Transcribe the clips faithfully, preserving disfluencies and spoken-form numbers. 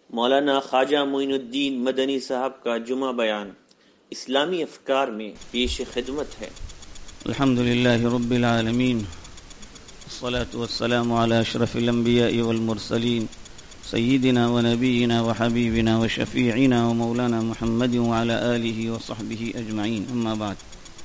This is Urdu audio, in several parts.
مولانا خواجہ معین الدین مدنی صاحب کا جمعہ بیان اسلامی افکار میں پیش خدمت ہے۔ الحمدللہ رب العالمین، الصلاة والسلام علی اشرف الانبیاء والمرسلین سیدنا و نبینا و حبیبنا و شفیعنا و مولانا محمد وعلی آلہ و صحبہ اجمعین، اما بعد۔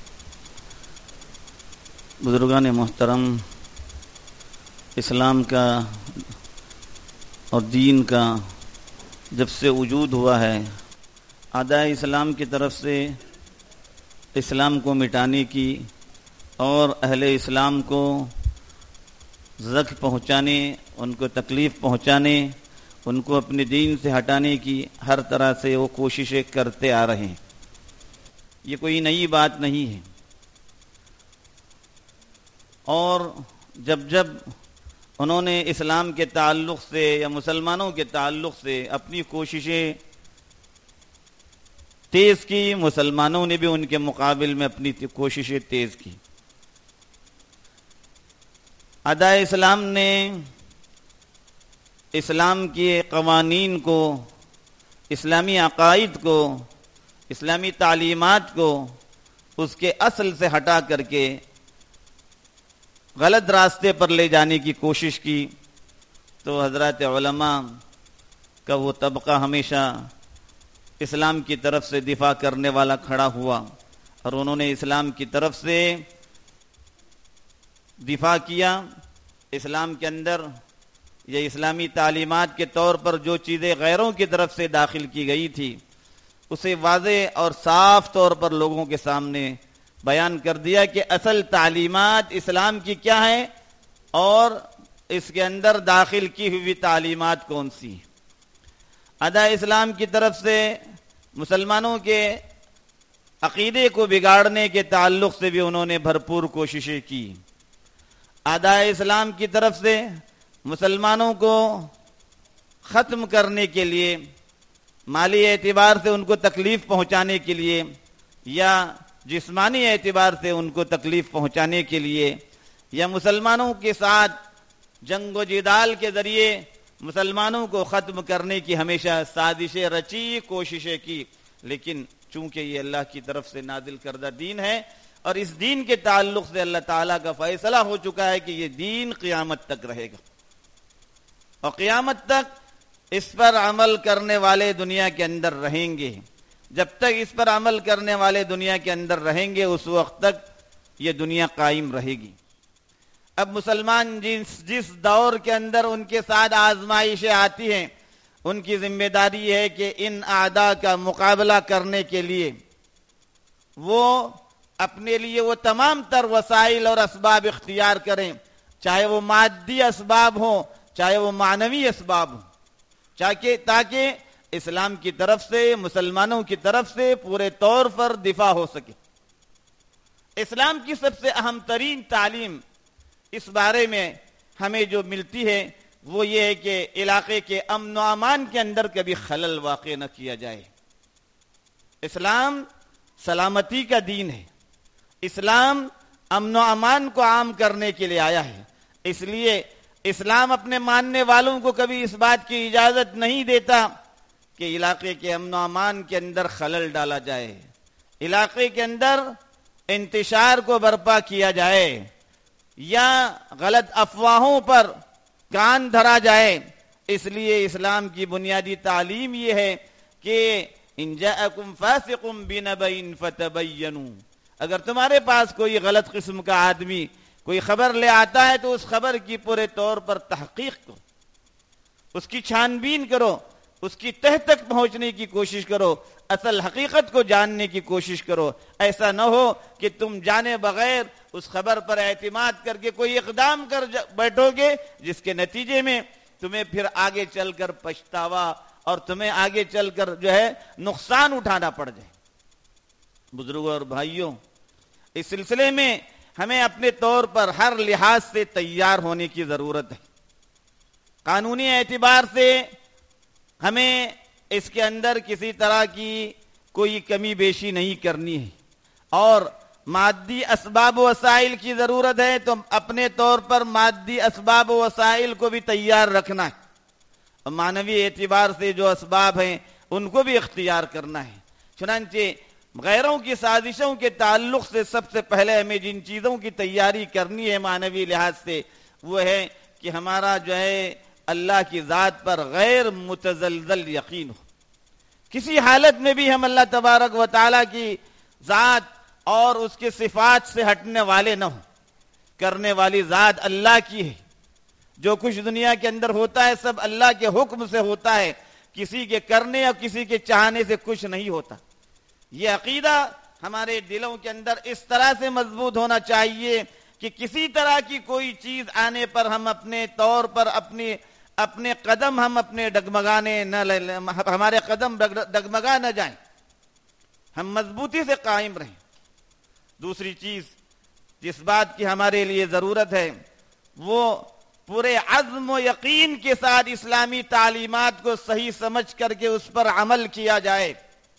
بزرگان محترم، اسلام کا اور دین کا جب سے وجود ہوا ہے، اعداء اسلام کی طرف سے اسلام کو مٹانے کی اور اہل اسلام کو زخم پہنچانے، ان کو تکلیف پہنچانے، ان کو اپنے دین سے ہٹانے کی ہر طرح سے وہ کوششیں کرتے آ رہے ہیں۔ یہ کوئی نئی بات نہیں ہے، اور جب جب انہوں نے اسلام کے تعلق سے یا مسلمانوں کے تعلق سے اپنی کوششیں تیز کی، مسلمانوں نے بھی ان کے مقابل میں اپنی کوششیں تیز کی۔ اعداء اسلام نے اسلام کے قوانین کو، اسلامی عقائد کو، اسلامی تعلیمات کو اس کے اصل سے ہٹا کر کے غلط راستے پر لے جانے کی کوشش کی، تو حضرات علماء کا وہ طبقہ ہمیشہ اسلام کی طرف سے دفاع کرنے والا کھڑا ہوا، اور انہوں نے اسلام کی طرف سے دفاع کیا۔ اسلام کے اندر یا اسلامی تعلیمات کے طور پر جو چیزیں غیروں کی طرف سے داخل کی گئی تھی، اسے واضح اور صاف طور پر لوگوں کے سامنے بیان کر دیا کہ اصل تعلیمات اسلام کی کیا ہیں اور اس کے اندر داخل کی ہوئی تعلیمات کون سی ہیں۔ اعداء اسلام کی طرف سے مسلمانوں کے عقیدے کو بگاڑنے کے تعلق سے بھی انہوں نے بھرپور کوششیں کی۔ اعداء اسلام کی طرف سے مسلمانوں کو ختم کرنے کے لیے، مالی اعتبار سے ان کو تکلیف پہنچانے کے لیے یا جسمانی اعتبار سے ان کو تکلیف پہنچانے کے لیے، یا مسلمانوں کے ساتھ جنگ و جدال کے ذریعے مسلمانوں کو ختم کرنے کی ہمیشہ سازشیں رچی، کوششیں کی، لیکن چونکہ یہ اللہ کی طرف سے نازل کردہ دین ہے اور اس دین کے تعلق سے اللہ تعالیٰ کا فیصلہ ہو چکا ہے کہ یہ دین قیامت تک رہے گا، اور قیامت تک اس پر عمل کرنے والے دنیا کے اندر رہیں گے۔ جب تک اس پر عمل کرنے والے دنیا کے اندر رہیں گے، اس وقت تک یہ دنیا قائم رہے گی۔ اب مسلمان جس جس دور کے اندر ان کے ساتھ آزمائشیں آتی ہیں، ان کی ذمہ داری ہے کہ ان اعداء کا مقابلہ کرنے کے لیے وہ اپنے لیے وہ تمام تر وسائل اور اسباب اختیار کریں، چاہے وہ مادی اسباب ہوں، چاہے وہ معنوی اسباب ہوں، چاہے تاکہ اسلام کی طرف سے، مسلمانوں کی طرف سے پورے طور پر دفاع ہو سکے۔ اسلام کی سب سے اہم ترین تعلیم اس بارے میں ہمیں جو ملتی ہے وہ یہ ہے کہ علاقے کے امن و امان کے اندر کبھی خلل واقع نہ کیا جائے۔ اسلام سلامتی کا دین ہے، اسلام امن و امان کو عام کرنے کے لیے آیا ہے، اس لیے اسلام اپنے ماننے والوں کو کبھی اس بات کی اجازت نہیں دیتا کہ علاقے کے امن و امان کے اندر خلل ڈالا جائے، علاقے کے اندر انتشار کو برپا کیا جائے یا غلط افواہوں پر کان دھرا جائے۔ اس لیے اسلام کی بنیادی تعلیم یہ ہے کہ ان جاءکم فاسق بنبأ فتبینوا، اگر تمہارے پاس کوئی غلط قسم کا آدمی کوئی خبر لے آتا ہے تو اس خبر کی پورے طور پر تحقیق کرو، اس کی چھان بین کرو، اس کی تہ تک پہنچنے کی کوشش کرو، اصل حقیقت کو جاننے کی کوشش کرو۔ ایسا نہ ہو کہ تم جانے بغیر اس خبر پر اعتماد کر کے کوئی اقدام کر بیٹھو گے جس کے نتیجے میں تمہیں پھر آگے چل کر پچھتاوا اور تمہیں آگے چل کر جو ہے نقصان اٹھانا پڑ جائے۔ بزرگوں اور بھائیوں، اس سلسلے میں ہمیں اپنے طور پر ہر لحاظ سے تیار ہونے کی ضرورت ہے۔ قانونی اعتبار سے ہمیں اس کے اندر کسی طرح کی کوئی کمی بیشی نہیں کرنی ہے، اور مادی اسباب و وسائل کی ضرورت ہے تو اپنے طور پر مادی اسباب و وسائل کو بھی تیار رکھنا ہے۔ معنوی اعتبار سے جو اسباب ہیں ان کو بھی اختیار کرنا ہے۔ چنانچہ غیروں کی سازشوں کے تعلق سے سب سے پہلے ہمیں جن چیزوں کی تیاری کرنی ہے معنوی لحاظ سے، وہ ہے کہ ہمارا جو ہے اللہ کی ذات پر غیر متزلزل یقین ہو۔ کسی حالت میں بھی ہم اللہ تبارک و تعالیٰ کی ذات اور اس کے صفات سے ہٹنے والے نہ ہوں۔ کرنے والی ذات اللہ کی ہے، جو کچھ دنیا کے اندر ہوتا ہے سب اللہ کے حکم سے ہوتا ہے، کسی کے کرنے اور کسی کے چاہنے سے کچھ نہیں ہوتا۔ یہ عقیدہ ہمارے دلوں کے اندر اس طرح سے مضبوط ہونا چاہیے کہ کسی طرح کی کوئی چیز آنے پر ہم اپنے طور پر اپنے اپنے قدم ہم اپنے ڈگمگانے نہ ہمارے قدم ڈگمگا نہ جائیں، ہم مضبوطی سے قائم رہیں۔ دوسری چیز جس بات کی ہمارے لیے ضرورت ہے وہ پورے عزم و یقین کے ساتھ اسلامی تعلیمات کو صحیح سمجھ کر کے اس پر عمل کیا جائے۔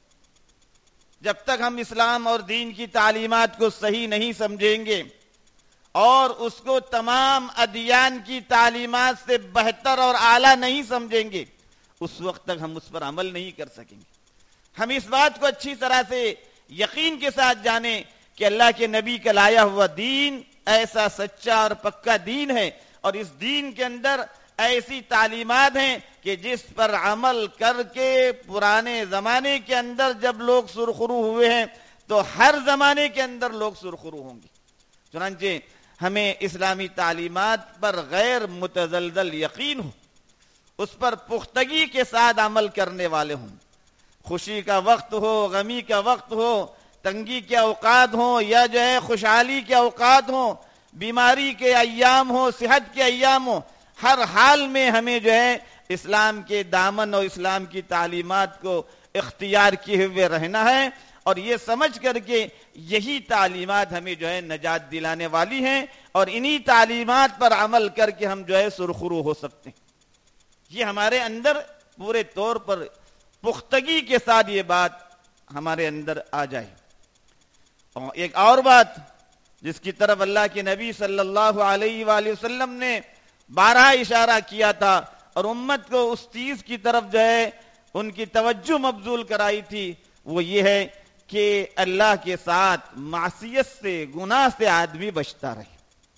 جب تک ہم اسلام اور دین کی تعلیمات کو صحیح نہیں سمجھیں گے اور اس کو تمام ادیان کی تعلیمات سے بہتر اور اعلیٰ نہیں سمجھیں گے، اس وقت تک ہم اس پر عمل نہیں کر سکیں گے۔ ہم اس بات کو اچھی طرح سے یقین کے ساتھ جانیں کہ اللہ کے نبی کا لایا ہوا دین ایسا سچا اور پکا دین ہے، اور اس دین کے اندر ایسی تعلیمات ہیں کہ جس پر عمل کر کے پرانے زمانے کے اندر جب لوگ سرخرو ہوئے ہیں تو ہر زمانے کے اندر لوگ سرخرو ہوں گے۔ چنانچہ ہمیں اسلامی تعلیمات پر غیر متزلزل یقین ہو، اس پر پختگی کے ساتھ عمل کرنے والے ہوں۔ خوشی کا وقت ہو، غمی کا وقت ہو، تنگی کے اوقات ہوں یا جو ہے خوشحالی کے اوقات ہوں، بیماری کے ایام ہو، صحت کے ایام ہو، ہر حال میں ہمیں جو ہے اسلام کے دامن اور اسلام کی تعلیمات کو اختیار کیے ہوئے رہنا ہے، اور یہ سمجھ کر کے یہی تعلیمات ہمیں جو ہے نجات دلانے والی ہیں، اور انہی تعلیمات پر عمل کر کے ہم جو ہے سرخرو ہو سکتے ہیں۔ یہ ہمارے اندر پورے طور پر پختگی کے ساتھ یہ بات ہمارے اندر آ جائے۔ اور ایک اور بات جس کی طرف اللہ کے نبی صلی اللہ علیہ وآلہ وسلم نے بارہ اشارہ کیا تھا اور امت کو اس چیز کی طرف جو ہے ان کی توجہ مبذول کرائی تھی، وہ یہ ہے کہ اللہ کے ساتھ معصیت سے، گناہ سے آدمی بچتا رہے،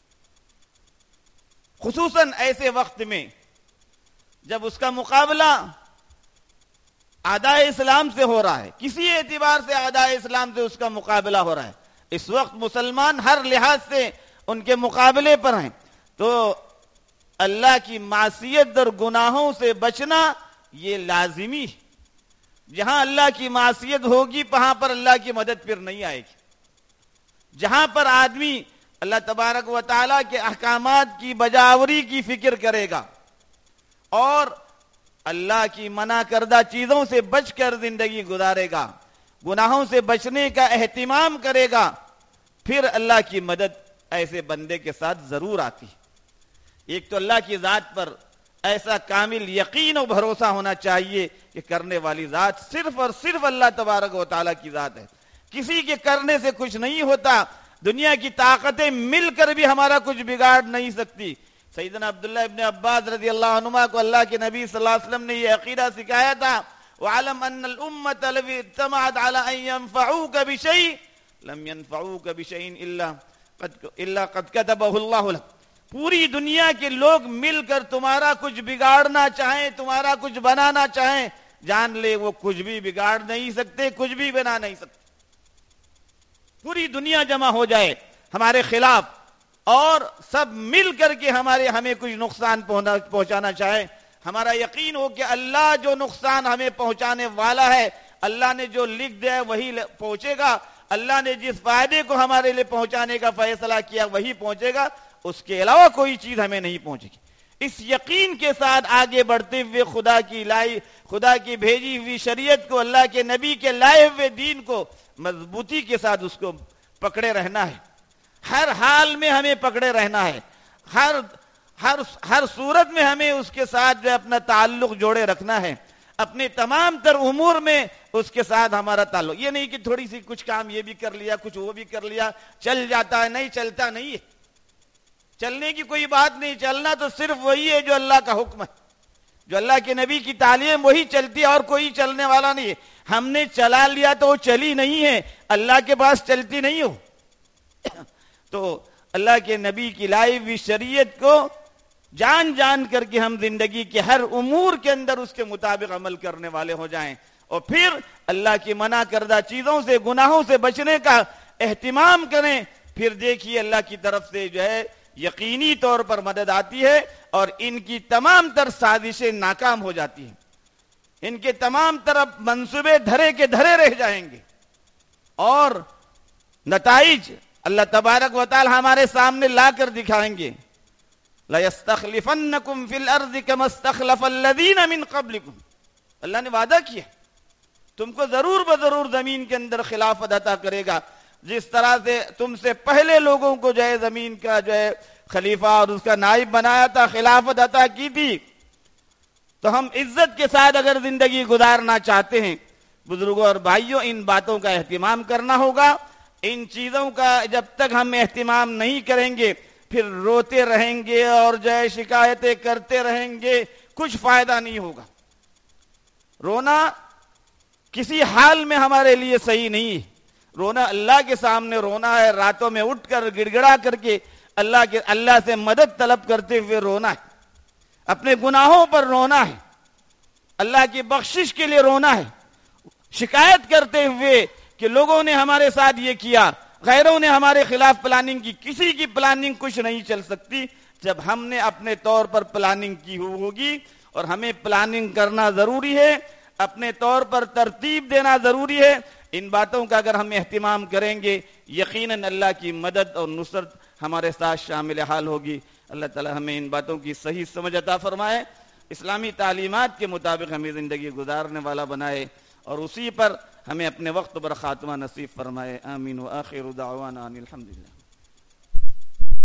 خصوصاً ایسے وقت میں جب اس کا مقابلہ اعداء اسلام سے ہو رہا ہے، کسی اعتبار سے اعداء اسلام سے اس کا مقابلہ ہو رہا ہے۔ اس وقت مسلمان ہر لحاظ سے ان کے مقابلے پر ہیں، تو اللہ کی معصیت اور گناہوں سے بچنا یہ لازمی ہے۔ جہاں اللہ کی معصیت ہوگی وہاں پر اللہ کی مدد پھر نہیں آئے گی۔ جہاں پر آدمی اللہ تبارک و تعالیٰ کے احکامات کی بجاوری کی فکر کرے گا اور اللہ کی منع کردہ چیزوں سے بچ کر زندگی گزارے گا، گناہوں سے بچنے کا اہتمام کرے گا، پھر اللہ کی مدد ایسے بندے کے ساتھ ضرور آتی ہے۔ ایک تو اللہ کی ذات پر ایسا کامل یقین و بھروسہ ہونا چاہیے کہ کرنے والی ذات صرف اور صرف اللہ تبارک و تعالیٰ کی ذات ہے، کسی کے کرنے سے کچھ نہیں ہوتا، دنیا کی طاقتیں مل کر بھی ہمارا کچھ بگاڑ نہیں سکتی۔ سیدنا عبداللہ ابن عباس رضی اللہ عنہما کو اللہ کے نبی صلی اللہ علیہ وسلم نے یہ عقیدہ سکھایا تھا، وَعَلَمْ أَنَّ الْأُمَّةَ لَوِ اجْتَمَعَتْ عَلَىٰ أَن يَنفَعُوكَ بِشَيْءٍ لَمْ يَنفَعُوكَ بِشَيْءٍ إِلَّا قَدْ كَتَبَهُ اللَّهُ لَكَ۔ پوری دنیا کے لوگ مل کر تمہارا کچھ بگاڑنا چاہیں، تمہارا کچھ بنانا چاہیں، جان لے وہ کچھ بھی بگاڑ نہیں سکتے، کچھ بھی بنا نہیں سکتے۔ پوری دنیا جمع ہو جائے ہمارے خلاف اور سب مل کر کے ہمارے ہمیں کچھ نقصان پہنچانا چاہے، ہمارا یقین ہو کہ اللہ جو نقصان ہمیں پہنچانے والا ہے، اللہ نے جو لکھ دیا ہے وہی پہنچے گا، اللہ نے جس فائدے کو ہمارے لیے پہنچانے کا فیصلہ کیا وہی پہنچے گا، اس کے علاوہ کوئی چیز ہمیں نہیں پہنچے گی۔ اس یقین کے ساتھ آگے بڑھتے ہوئے خدا کی لائی خدا کی بھیجی ہوئی شریعت کو، اللہ کے نبی کے لائے ہوئے دین کو مضبوطی کے ساتھ اس کو پکڑے رہنا ہے، ہر حال میں ہمیں پکڑے رہنا ہے، ہر ہر ہر صورت میں ہمیں اس کے ساتھ جو اپنا تعلق جوڑے رکھنا ہے، اپنے تمام تر امور میں اس کے ساتھ ہمارا تعلق، یہ نہیں کہ تھوڑی سی کچھ کام یہ بھی کر لیا، کچھ وہ بھی کر لیا، چل جاتا ہے، نہیں چلتا نہیں ہے، چلنے کی کوئی بات نہیں، چلنا تو صرف وہی ہے جو اللہ کا حکم ہے۔ جو اللہ کے نبی کی تعلیم وہی چلتی ہے اور کوئی چلنے والا نہیں ہے. ہم نے چلا لیا تو وہ چلی نہیں ہے, اللہ کے پاس چلتی نہیں ہو. تو اللہ کے نبی کی لائی ہوئی شریعت کو جان جان کر کے ہم زندگی کے ہر امور کے اندر اس کے مطابق عمل کرنے والے ہو جائیں, اور پھر اللہ کی منع کردہ چیزوں سے, گناہوں سے بچنے کا اہتمام کریں. پھر دیکھیے اللہ کی طرف سے جو ہے یقینی طور پر مدد آتی ہے, اور ان کی تمام تر سازشیں ناکام ہو جاتی ہیں. ان کے تمام طرف منصوبے دھرے کے دھرے رہ جائیں گے, اور نتائج اللہ تبارک و تعالی ہمارے سامنے لا کر دکھائیں گے. لَيَسْتَخْلِفَنَّكُمْ فِي الْأَرْضِ كَمَا اسْتَخْلَفَ الَّذِينَ مِنْ قَبْلِكُمْ. اللہ نے وعدہ کیا تم کو ضرور بضرور زمین کے اندر خلافت عطا کرے گا, جس طرح سے تم سے پہلے لوگوں کو جو ہے زمین کا جو ہے خلیفہ اور اس کا نائب بنایا تھا, خلافت عطا کی تھی. تو ہم عزت کے ساتھ اگر زندگی گزارنا چاہتے ہیں بزرگوں اور بھائیوں, ان باتوں کا اہتمام کرنا ہوگا. ان چیزوں کا جب تک ہم اہتمام نہیں کریں گے پھر روتے رہیں گے اور جو ہے شکایتیں کرتے رہیں گے, کچھ فائدہ نہیں ہوگا. رونا کسی حال میں ہمارے لیے صحیح نہیں ہے. رونا اللہ کے سامنے رونا ہے, راتوں میں اٹھ کر گڑ گڑا کر کے اللہ کے اللہ سے مدد طلب کرتے ہوئے رونا ہے, اپنے گناہوں پر رونا ہے, اللہ کی بخشش کے لیے رونا ہے, شکایت کرتے ہوئے کہ لوگوں نے ہمارے ساتھ یہ کیا, غیروں نے ہمارے خلاف پلاننگ کی. کسی کی پلاننگ کچھ نہیں چل سکتی جب ہم نے اپنے طور پر پلاننگ کی ہوگی, اور ہمیں پلاننگ کرنا ضروری ہے, اپنے طور پر ترتیب دینا ضروری ہے. ان باتوں کا اگر ہم اہتمام کریں گے یقیناً اللہ کی مدد اور نصرت ہمارے ساتھ شامل حال ہوگی. اللہ تعالی ہمیں ان باتوں کی صحیح سمجھ عطا فرمائے, اسلامی تعلیمات کے مطابق ہمیں زندگی گزارنے والا بنائے, اور اسی پر ہمیں اپنے وقت پر خاتمہ نصیب فرمائے. آمین. وآخر دعوانا ان الحمدللہ.